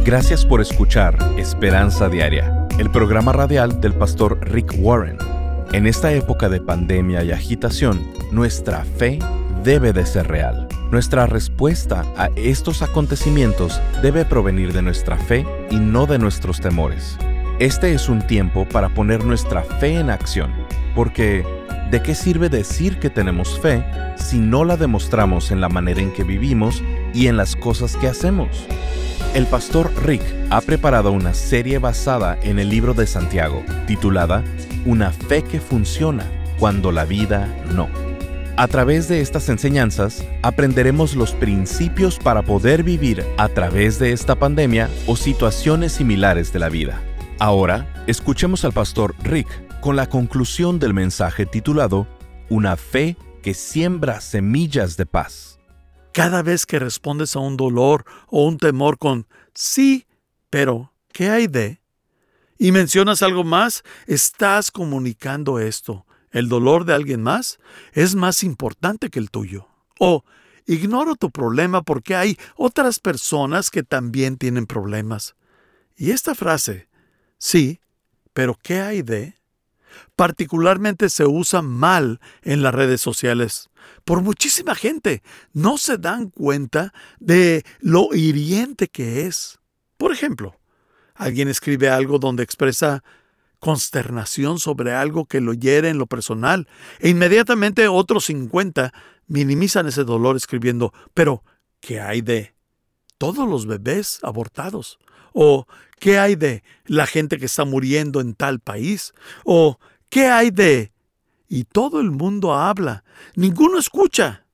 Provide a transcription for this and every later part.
Gracias por escuchar Esperanza Diaria, el programa radial del pastor Rick Warren. En esta época de pandemia y agitación, nuestra fe debe de ser real. Nuestra respuesta a estos acontecimientos debe provenir de nuestra fe y no de nuestros temores. Este es un tiempo para poner nuestra fe en acción, porque ¿de qué sirve decir que tenemos fe si no la demostramos en la manera en que vivimos y en las cosas que hacemos? El pastor Rick ha preparado una serie basada en el libro de Santiago, titulada Una fe que funciona cuando la vida no. A través de estas enseñanzas, aprenderemos los principios para poder vivir a través de esta pandemia o situaciones similares de la vida. Ahora, escuchemos al pastor Rick con la conclusión del mensaje titulado Una fe que siembra semillas de paz. Cada vez que respondes a un dolor o un temor con sí, pero ¿qué hay de? Y mencionas algo más, estás comunicando esto. El dolor de alguien más es más importante que el tuyo. O ignoro tu problema porque hay otras personas que también tienen problemas. Y esta frase, sí, pero ¿qué hay de? Particularmente se usa mal en las redes sociales. Por muchísima gente no se dan cuenta de lo hiriente que es. Por ejemplo, alguien escribe algo donde expresa consternación sobre algo que lo hiere en lo personal e inmediatamente otros 50 minimizan ese dolor escribiendo, pero ¿qué hay de todos los bebés abortados? ¿O qué hay de la gente que está muriendo en tal país? ¿O qué hay de? Y todo el mundo habla, ninguno escucha.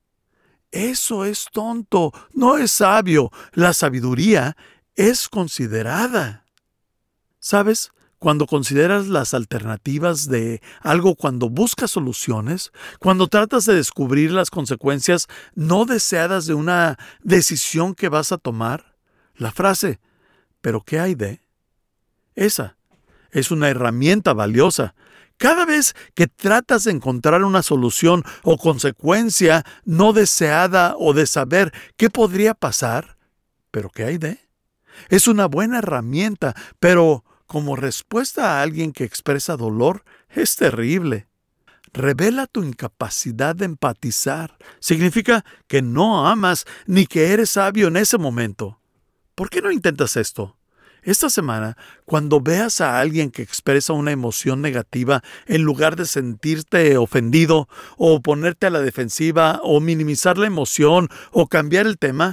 Eso es tonto, no es sabio. La sabiduría es considerada. ¿Sabes? Cuando consideras las alternativas de algo, cuando buscas soluciones, cuando tratas de descubrir las consecuencias no deseadas de una decisión que vas a tomar, la frase, ¿pero qué hay de? Esa es una herramienta valiosa. Cada vez que tratas de encontrar una solución o consecuencia no deseada o de saber qué podría pasar, ¿pero qué hay de? Es una buena herramienta, pero como respuesta a alguien que expresa dolor, es terrible. Revela tu incapacidad de empatizar. Significa que no amas ni que eres sabio en ese momento. ¿Por qué no intentas esto? Esta semana, cuando veas a alguien que expresa una emoción negativa, en lugar de sentirte ofendido, o ponerte a la defensiva, o minimizar la emoción, o cambiar el tema,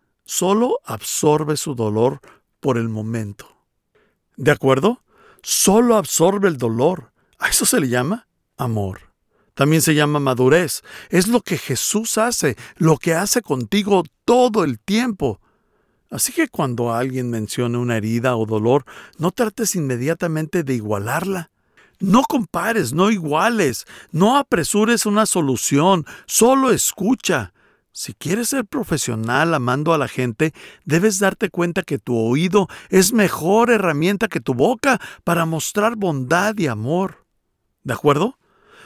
solo absorbe su dolor por el momento. ¿De acuerdo? Solo absorbe el dolor. A eso se le llama amor. También se llama madurez. Es lo que Jesús hace, lo que hace contigo todo el tiempo. Así que cuando alguien mencione una herida o dolor, no trates inmediatamente de igualarla. No compares, no iguales, no apresures una solución, solo escucha. Si quieres ser profesional amando a la gente, debes darte cuenta que tu oído es mejor herramienta que tu boca para mostrar bondad y amor. ¿De acuerdo?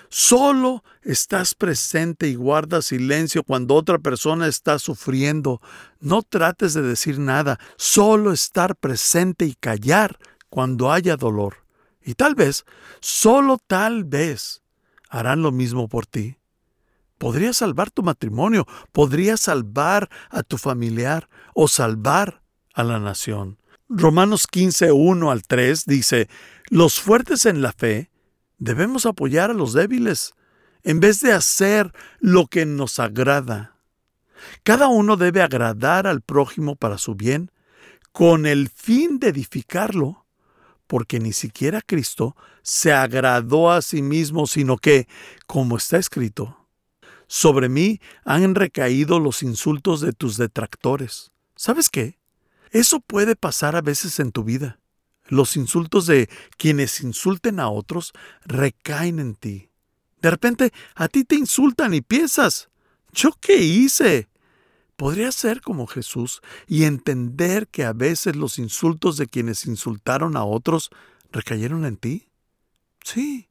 Solo estás presente y guardas silencio cuando otra persona está sufriendo. No trates de decir nada, solo estar presente y callar cuando haya dolor. Y tal vez, solo tal vez, harán lo mismo por ti. Podrías salvar tu matrimonio, podrías salvar a tu familiar o salvar a la nación. Romanos 15, 1-3 dice, los fuertes en la fe debemos apoyar a los débiles en vez de hacer lo que nos agrada. Cada uno debe agradar al prójimo para su bien, con el fin de edificarlo, porque ni siquiera Cristo se agradó a sí mismo, sino que, como está escrito, sobre mí han recaído los insultos de tus detractores. ¿Sabes qué? Eso puede pasar a veces en tu vida. Los insultos de quienes insulten a otros recaen en ti. De repente, a ti te insultan y piensas, ¿yo qué hice? ¿Podrías ser como Jesús y entender que a veces los insultos de quienes insultaron a otros recayeron en ti? Sí.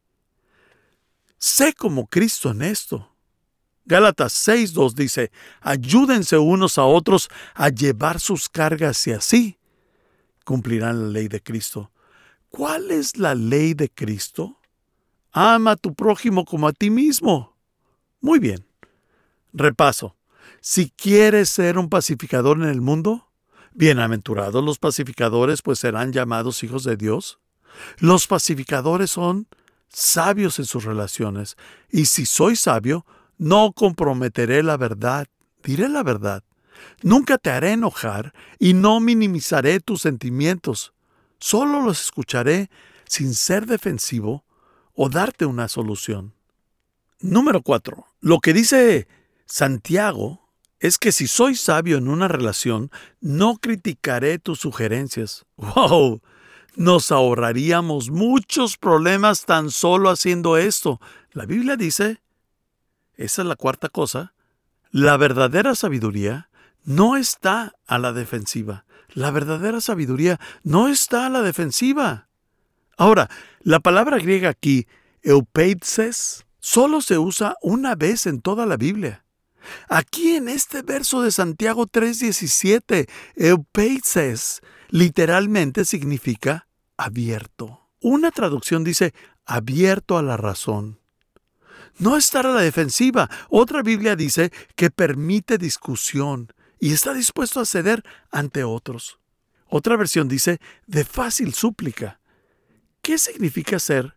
Sé como Cristo en esto. Gálatas 6:2 dice, ayúdense unos a otros a llevar sus cargas y así cumplirán la ley de Cristo. ¿Cuál es la ley de Cristo? Ama a tu prójimo como a ti mismo. Muy bien. Repaso. Si quieres ser un pacificador en el mundo, bienaventurados los pacificadores, pues serán llamados hijos de Dios. Los pacificadores son sabios en sus relaciones. Y si soy sabio, no comprometeré la verdad. Diré la verdad. Nunca te haré enojar y no minimizaré tus sentimientos. Solo los escucharé sin ser defensivo o darte una solución. Número 4. Lo que dice Santiago es que si soy sabio en una relación, no criticaré tus sugerencias. ¡Wow! Nos ahorraríamos muchos problemas tan solo haciendo esto. La Biblia dice, esa es la cuarta cosa, la verdadera sabiduría no está a la defensiva. La verdadera sabiduría no está a la defensiva. Ahora, la palabra griega aquí, eupeitzes, solo se usa una vez en toda la Biblia. Aquí en este verso de Santiago 3:17, eupeitzes literalmente significa abierto. Una traducción dice abierto a la razón. No estar a la defensiva. Otra Biblia dice que permite discusión y está dispuesto a ceder ante otros. Otra versión dice de fácil súplica. ¿Qué significa ser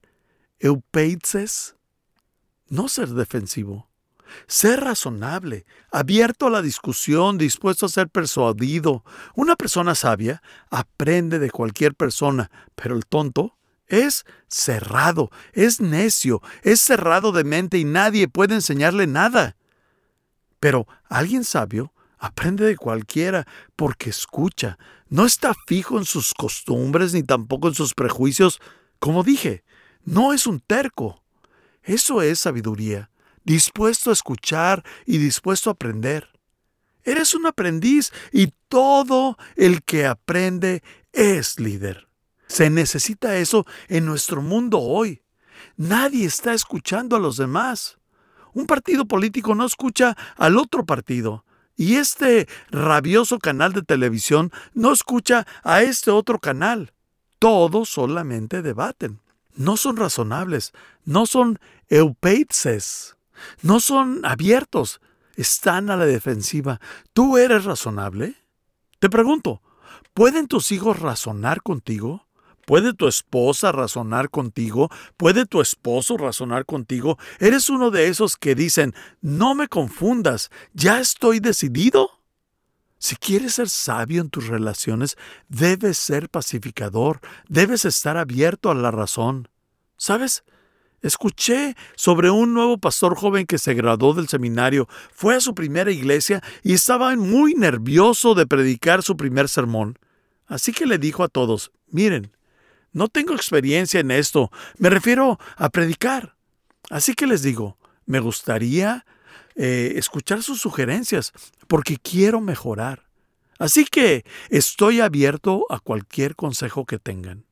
eupeitzes? No ser defensivo. Ser razonable, abierto a la discusión, dispuesto a ser persuadido. Una persona sabia aprende de cualquier persona, pero el tonto es cerrado, es necio, es cerrado de mente y nadie puede enseñarle nada. Pero alguien sabio aprende de cualquiera porque escucha. No está fijo en sus costumbres ni tampoco en sus prejuicios. Como dije, no es un terco. Eso es sabiduría, dispuesto a escuchar y dispuesto a aprender. Eres un aprendiz y todo el que aprende es líder. Se necesita eso en nuestro mundo hoy. Nadie está escuchando a los demás. Un partido político no escucha al otro partido. Y este rabioso canal de televisión no escucha a este otro canal. Todos solamente debaten. No son razonables, no son eupeitzes, no son abiertos, están a la defensiva. ¿Tú eres razonable? Te pregunto, ¿pueden tus hijos razonar contigo? ¿Puede tu esposa razonar contigo? ¿Puede tu esposo razonar contigo? ¿Eres uno de esos que dicen, no me confundas, ya estoy decidido? Si quieres ser sabio en tus relaciones, debes ser pacificador, debes estar abierto a la razón. ¿Sabes? Escuché sobre un nuevo pastor joven que se graduó del seminario, fue a su primera iglesia y estaba muy nervioso de predicar su primer sermón. Así que le dijo a todos, miren, no tengo experiencia en esto, me refiero a predicar. Así que les digo, me gustaría escuchar sus sugerencias porque quiero mejorar. Así que estoy abierto a cualquier consejo que tengan.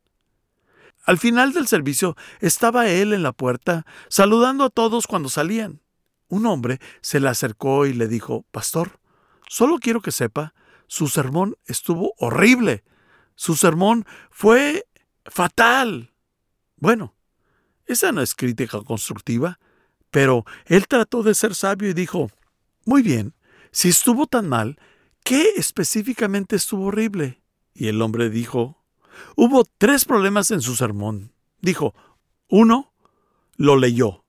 Al final del servicio estaba él en la puerta saludando a todos cuando salían. Un hombre se le acercó y le dijo, Pastor, solo quiero que sepa, su sermón estuvo horrible. Su sermón fue fatal. Bueno, esa no es crítica constructiva, pero él trató de ser sabio y dijo, muy bien, si estuvo tan mal, ¿qué específicamente estuvo horrible? Y el hombre dijo, hubo 3 problemas en su sermón. Dijo, 1, lo leyó.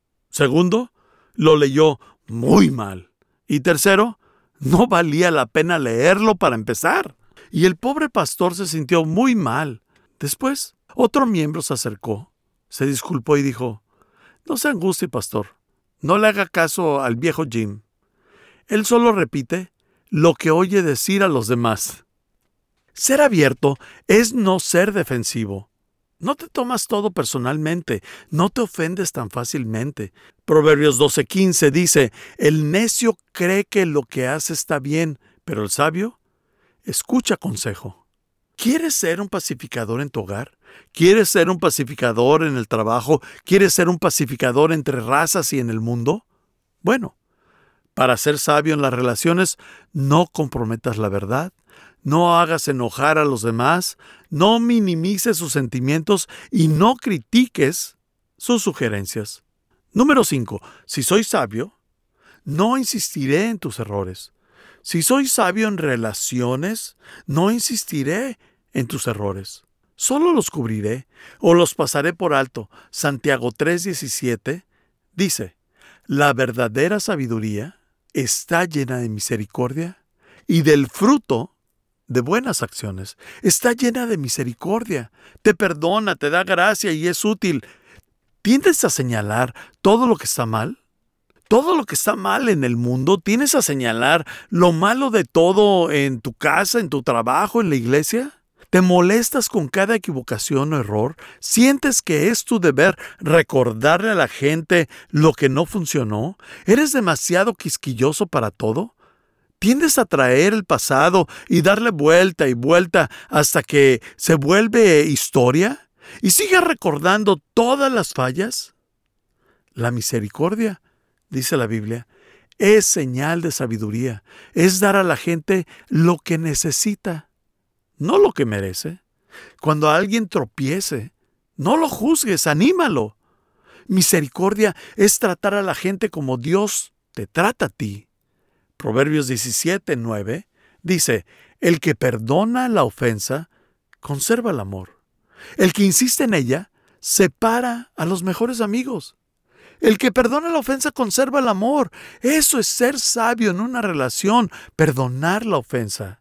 2, lo leyó muy mal. Y 3, no valía la pena leerlo para empezar. Y el pobre pastor se sintió muy mal. Después, otro miembro se acercó, se disculpó y dijo, no se angustie, pastor. No le haga caso al viejo Jim. Él solo repite lo que oye decir a los demás. Ser abierto es no ser defensivo. No te tomas todo personalmente, no te ofendes tan fácilmente. Proverbios 12:15 dice, el necio cree que lo que hace está bien, pero el sabio escucha consejo. ¿Quieres ser un pacificador en tu hogar? ¿Quieres ser un pacificador en el trabajo? ¿Quieres ser un pacificador entre razas y en el mundo? Bueno, Para ser sabio en las relaciones, no comprometas la verdad, no hagas enojar a los demás, no minimices sus sentimientos y no critiques sus sugerencias. Número 5. Si soy sabio, no insistiré en tus errores. Si soy sabio en relaciones, no insistiré en tus errores. Solo los cubriré o los pasaré por alto. Santiago 3:17 dice, la verdadera sabiduría está llena de misericordia y del fruto de buenas acciones. Está llena de misericordia, te perdona, te da gracia y es útil. ¿Tiendes a señalar todo lo que está mal? Todo lo que está mal en el mundo, ¿tienes a señalar lo malo de todo en tu casa, en tu trabajo, en la iglesia? ¿Te molestas con cada equivocación o error? ¿Sientes que es tu deber recordarle a la gente lo que no funcionó? ¿Eres demasiado quisquilloso para todo? ¿Tiendes a traer el pasado y darle vuelta y vuelta hasta que se vuelve historia? ¿Y sigues recordando todas las fallas? La misericordia, dice la Biblia, es señal de sabiduría. Es dar a la gente lo que necesita, no lo que merece. Cuando alguien tropiece, no lo juzgues, anímalo. Misericordia es tratar a la gente como Dios te trata a ti. Proverbios 17:9 dice, el que perdona la ofensa, conserva el amor. El que insiste en ella, separa a los mejores amigos. El que perdona la ofensa conserva el amor. Eso es ser sabio en una relación, perdonar la ofensa.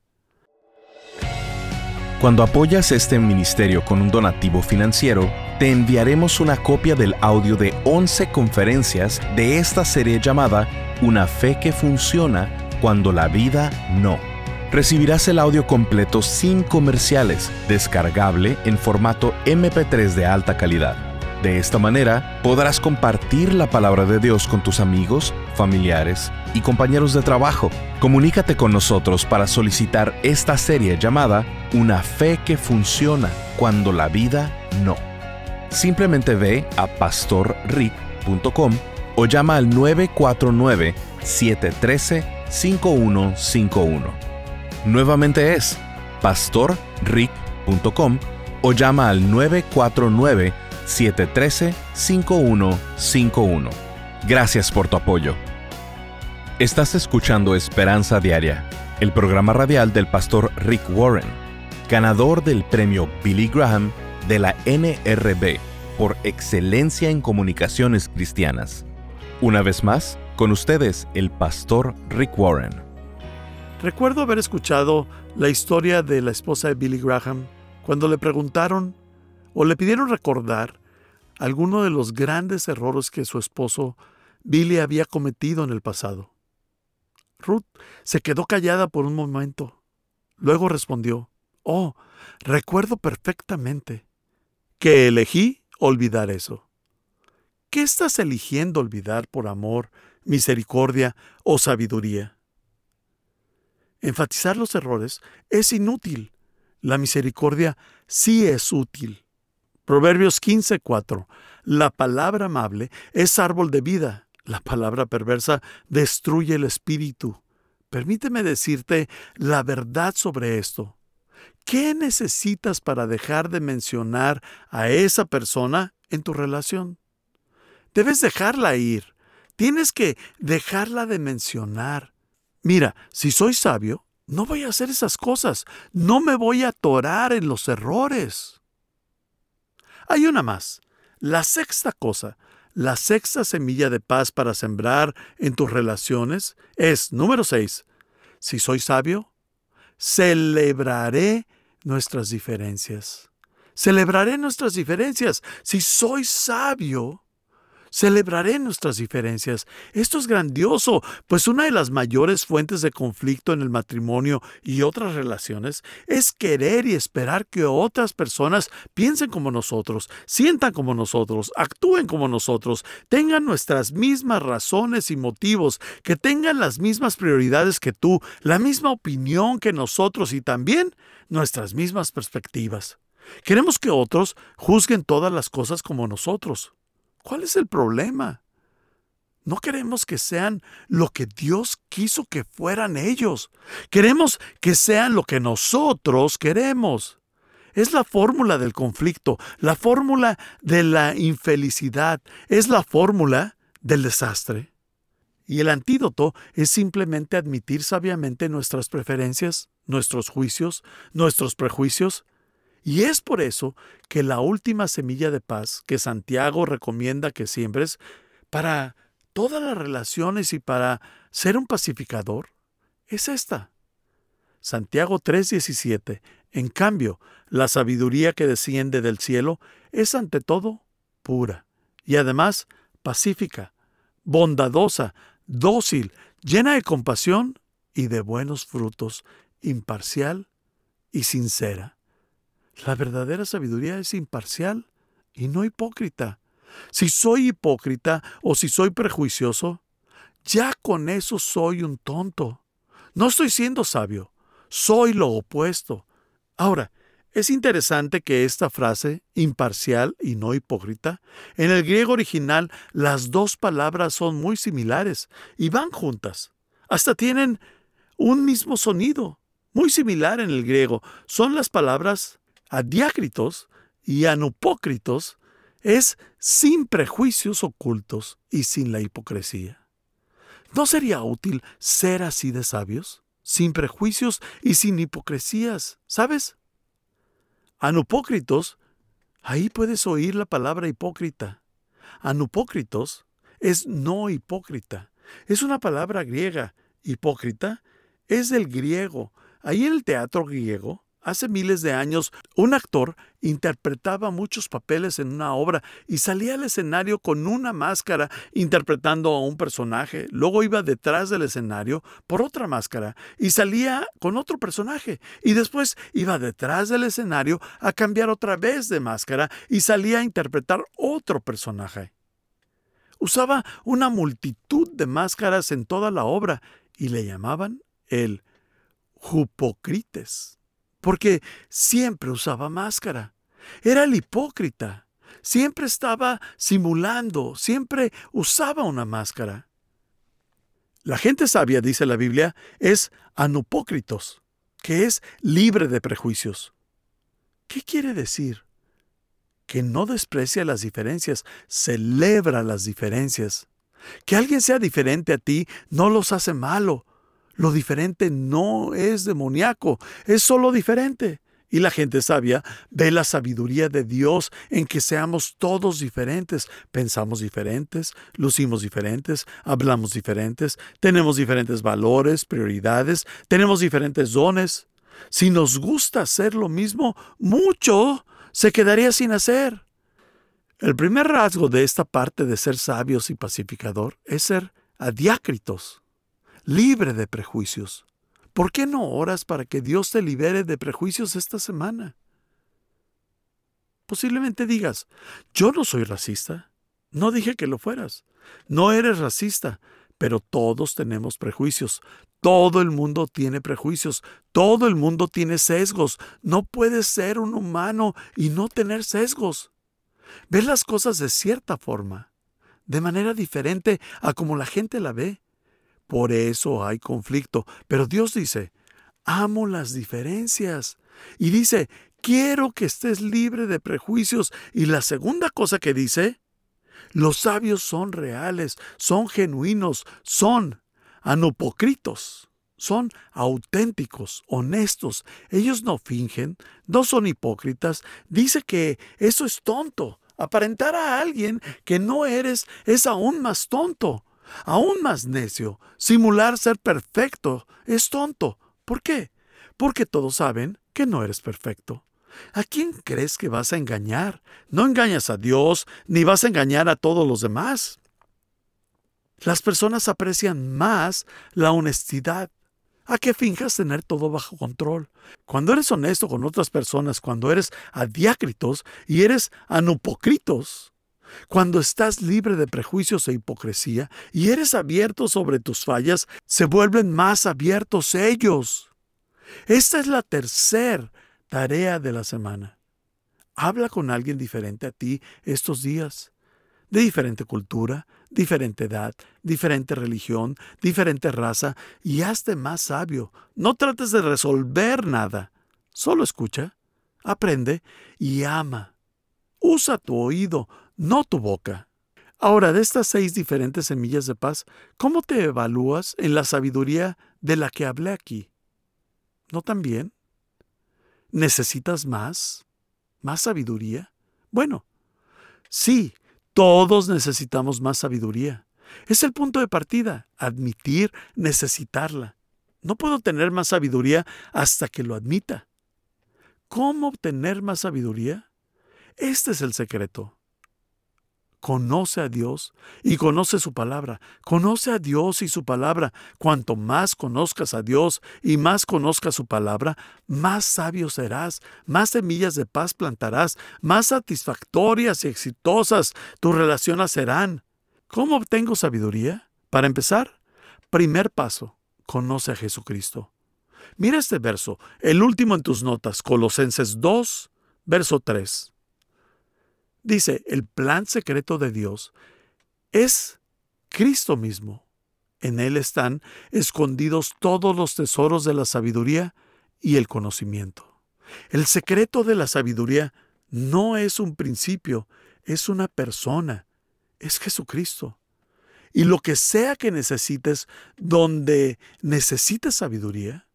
Cuando apoyas este ministerio con un donativo financiero, te enviaremos una copia del audio de 11 conferencias de esta serie llamada Una fe que funciona cuando la vida no. Recibirás el audio completo sin comerciales, descargable en formato MP3 de alta calidad. De esta manera, podrás compartir la palabra de Dios con tus amigos, familiares y compañeros de trabajo. Comunícate con nosotros para solicitar esta serie llamada Una fe que funciona cuando la vida no. Simplemente ve a pastorrick.com o llama al 949-713-5151. Nuevamente es pastorrick.com o llama al 949-713-5151. Gracias por tu apoyo. Estás escuchando Esperanza Diaria, el programa radial del pastor Rick Warren, ganador del premio Billy Graham de la NRB por excelencia en comunicaciones cristianas. Una vez más, con ustedes, el pastor Rick Warren. Recuerdo haber escuchado la historia de la esposa de Billy Graham cuando le preguntaron o le pidieron recordar alguno de los grandes errores que su esposo Billy había cometido en el pasado. Ruth se quedó callada por un momento. Luego respondió, «Oh, recuerdo perfectamente que elegí olvidar eso». ¿Qué estás eligiendo olvidar por amor, misericordia o sabiduría? Enfatizar los errores es inútil. La misericordia sí es útil. Proverbios 15:4. La palabra amable es árbol de vida. La palabra perversa destruye el espíritu. Permíteme decirte la verdad sobre esto. ¿Qué necesitas para dejar de mencionar a esa persona en tu relación? Debes dejarla ir. Tienes que dejarla de mencionar. Mira, si soy sabio, no voy a hacer esas cosas. No me voy a atorar en los errores. Hay una más. La sexta cosa, la sexta semilla de paz para sembrar en tus relaciones es, número 6. Si soy sabio, celebraré nuestras diferencias. Celebraré nuestras diferencias. Si soy sabio, celebraré nuestras diferencias. Esto es grandioso, pues una de las mayores fuentes de conflicto en el matrimonio y otras relaciones es querer y esperar que otras personas piensen como nosotros, sientan como nosotros, actúen como nosotros, tengan nuestras mismas razones y motivos, que tengan las mismas prioridades que tú, la misma opinión que nosotros y también nuestras mismas perspectivas. Queremos que otros juzguen todas las cosas como nosotros. ¿Cuál es el problema? No queremos que sean lo que Dios quiso que fueran ellos. Queremos que sean lo que nosotros queremos. Es la fórmula del conflicto, la fórmula de la infelicidad, es la fórmula del desastre. Y el antídoto es simplemente admitir sabiamente nuestras preferencias, nuestros juicios, nuestros prejuicios. Y es por eso que la última semilla de paz que Santiago recomienda que siembres para todas las relaciones y para ser un pacificador es esta. Santiago 3:17. En cambio, la sabiduría que desciende del cielo es ante todo pura y además pacífica, bondadosa, dócil, llena de compasión y de buenos frutos, imparcial y sincera. La verdadera sabiduría es imparcial y no hipócrita. Si soy hipócrita o si soy prejuicioso, ya con eso soy un tonto. No estoy siendo sabio, soy lo opuesto. Ahora, es interesante que esta frase, imparcial y no hipócrita, en el griego original las dos palabras son muy similares y van juntas. Hasta tienen un mismo sonido, muy similar en el griego. Son las palabras adiácritos y anupócritos, es sin prejuicios ocultos y sin la hipocresía. ¿No sería útil ser así de sabios? Sin prejuicios y sin hipocresías, ¿sabes? Anupócritos, ahí puedes oír la palabra hipócrita. Anupócritos es no hipócrita. Es una palabra griega. Hipócrita es del griego. Ahí en el teatro griego, hace miles de años, un actor interpretaba muchos papeles en una obra y salía al escenario con una máscara interpretando a un personaje. Luego iba detrás del escenario por otra máscara y salía con otro personaje. Y después iba detrás del escenario a cambiar otra vez de máscara y salía a interpretar otro personaje. Usaba una multitud de máscaras en toda la obra y le llamaban el Jupócrites, porque siempre usaba máscara. Era el hipócrita. Siempre estaba simulando, siempre usaba una máscara. La gente sabia, dice la Biblia, es anupócritos, que es libre de prejuicios. ¿Qué quiere decir? Que no desprecia las diferencias, celebra las diferencias. Que alguien sea diferente a ti no los hace malo. Lo diferente no es demoníaco, es solo diferente. Y la gente sabia ve la sabiduría de Dios en que seamos todos diferentes. Pensamos diferentes, lucimos diferentes, hablamos diferentes, tenemos diferentes valores, prioridades, tenemos diferentes dones. Si nos gusta hacer lo mismo, mucho se quedaría sin hacer. El primer rasgo de esta parte de ser sabios y pacificador es ser adiácritos, libre de prejuicios. ¿Por qué no oras para que Dios te libere de prejuicios esta semana? Posiblemente digas, yo no soy racista. No dije que lo fueras. No eres racista, pero todos tenemos prejuicios. Todo el mundo tiene prejuicios. Todo el mundo tiene sesgos. No puedes ser un humano y no tener sesgos. Ver las cosas de cierta forma, de manera diferente a como la gente la ve. Por eso hay conflicto. Pero Dios dice, amo las diferencias. Y dice, quiero que estés libre de prejuicios. Y la segunda cosa que dice, los sabios son reales, son genuinos, son anupócritos, son auténticos, honestos. Ellos no fingen, no son hipócritas. Dice que eso es tonto. Aparentar a alguien que no eres es aún más tonto. Aún más necio, simular ser perfecto es tonto. ¿Por qué? Porque todos saben que no eres perfecto. ¿A quién crees que vas a engañar? No engañas a Dios, ni vas a engañar a todos los demás. Las personas aprecian más la honestidad a que finjas tener todo bajo control. Cuando eres honesto con otras personas, cuando eres adiácritos y eres anupócritos, cuando estás libre de prejuicios e hipocresía y eres abierto sobre tus fallas, se vuelven más abiertos ellos. Esta es la tercera tarea de la semana. Habla con alguien diferente a ti estos días. de diferente cultura, diferente edad, diferente religión, diferente raza, y hazte más sabio. No trates de resolver nada. Solo escucha, aprende y ama. Usa tu oído, no tu boca. Ahora, de estas 6 diferentes semillas de paz, ¿cómo te evalúas en la sabiduría de la que hablé aquí? ¿No tan bien? ¿Necesitas más? ¿Más sabiduría? Bueno, sí, todos necesitamos más sabiduría. Es el punto de partida, admitir necesitarla. No puedo tener más sabiduría hasta que lo admita. ¿Cómo obtener más sabiduría? Este es el secreto. Conoce a Dios y conoce su palabra. Conoce a Dios y su palabra. Cuanto más conozcas a Dios y más conozcas su palabra, más sabio serás, más semillas de paz plantarás, más satisfactorias y exitosas tus relaciones serán. ¿Cómo obtengo sabiduría? Para empezar, primer paso, conoce a Jesucristo. Mira este verso, el último en tus notas, Colosenses 2, verso 3. Dice, el plan secreto de Dios es Cristo mismo. En Él están escondidos todos los tesoros de la sabiduría y el conocimiento. El secreto de la sabiduría no es un principio, es una persona, es Jesucristo. Y lo que sea que necesites, donde necesites sabiduría,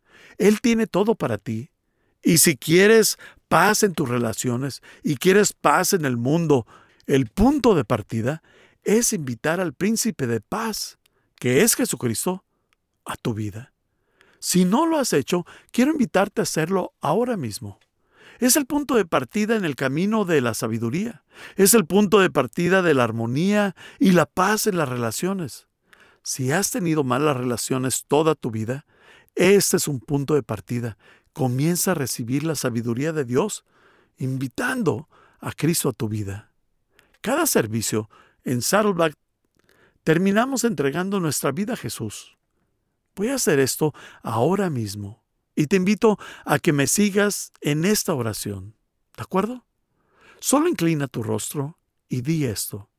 Él tiene todo para ti. Y si quieres paz en tus relaciones y quieres paz en el mundo, el punto de partida es invitar al príncipe de paz, que es Jesucristo, a tu vida. Si no lo has hecho, quiero invitarte a hacerlo ahora mismo. Es el punto de partida en el camino de la sabiduría. Es el punto de partida de la armonía y la paz en las relaciones. Si has tenido malas relaciones toda tu vida, este es un punto de partida. Comienza a recibir la sabiduría de Dios, invitando a Cristo a tu vida. Cada servicio en Saddleback terminamos entregando nuestra vida a Jesús. Voy a hacer esto ahora mismo y te invito a que me sigas en esta oración. ¿De acuerdo? Solo inclina tu rostro y di esto.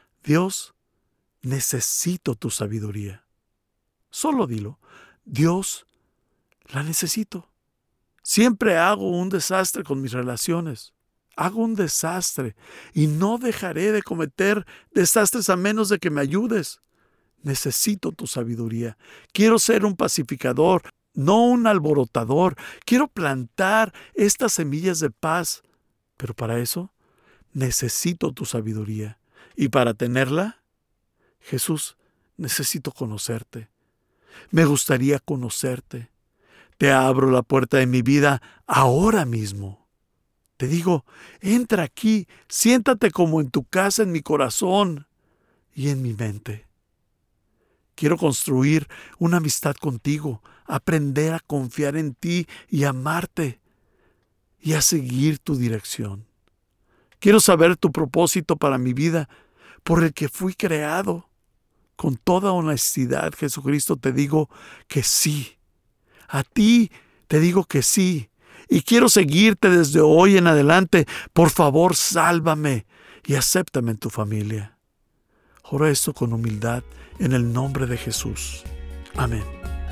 Dios, necesito tu sabiduría. Solo dilo. Dios, la necesito. Siempre hago un desastre con mis relaciones. Hago un desastre y no dejaré de cometer desastres a menos de que me ayudes. Necesito tu sabiduría. Quiero ser un pacificador, no un alborotador. Quiero plantar estas semillas de paz. Pero para eso necesito tu sabiduría. Y para tenerla, Jesús, necesito conocerte. Me gustaría conocerte. Te abro la puerta de mi vida ahora mismo. Te digo, entra aquí, siéntate como en tu casa, en mi corazón y en mi mente. Quiero construir una amistad contigo, aprender a confiar en ti y amarte y a seguir tu dirección. Quiero saber tu propósito para mi vida, por el que fui creado. Con toda honestidad, Jesucristo, te digo que sí. A ti te digo que sí, y quiero seguirte desde hoy en adelante. Por favor, sálvame y acéptame en tu familia. Oro esto con humildad en el nombre de Jesús. Amén.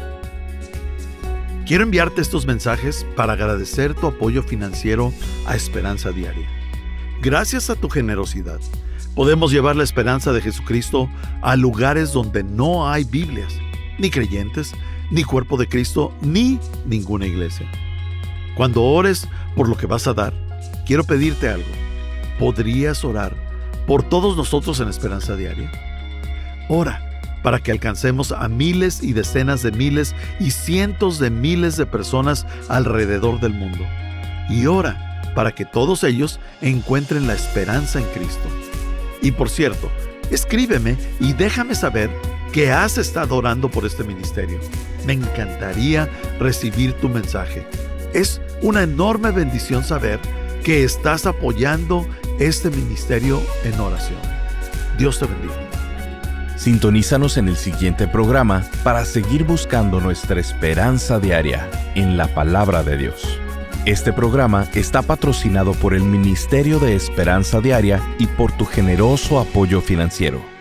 Quiero enviarte estos mensajes para agradecer tu apoyo financiero a Esperanza Diaria. Gracias a tu generosidad, podemos llevar la esperanza de Jesucristo a lugares donde no hay Biblias, ni creyentes, ni cuerpo de Cristo, ni ninguna iglesia. Cuando ores por lo que vas a dar, quiero pedirte algo. ¿Podrías orar por todos nosotros en Esperanza Diaria? Ora para que alcancemos a miles y decenas de miles y cientos de miles de personas alrededor del mundo. Y ora para que todos ellos encuentren la esperanza en Cristo. Y por cierto, escríbeme y déjame saber que has estado orando por este ministerio. Me encantaría recibir tu mensaje. Es una enorme bendición saber que estás apoyando este ministerio en oración. Dios te bendiga. Sintonízanos en el siguiente programa para seguir buscando nuestra esperanza diaria en la palabra de Dios. Este programa está patrocinado por el Ministerio de Esperanza Diaria y por tu generoso apoyo financiero.